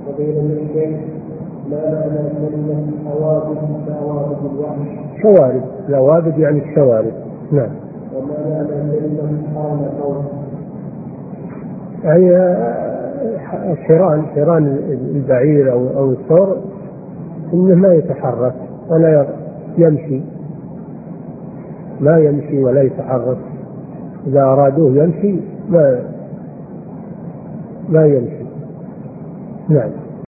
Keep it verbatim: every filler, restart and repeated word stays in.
فضيلة الشيخ ما معنى كلمة حوادث كحوادث الوحش؟ شوارد، الأوابد يعني الشوارد. نعم. وما معنى كلمة حال قوم؟ يعني الحيران، حيران البعير أو أو الثور إنه ما يتحرك ولا يمشي، ما يمشي ولا يتحرك. إذا أرادوه يمشي ما ما يمشي. نعم.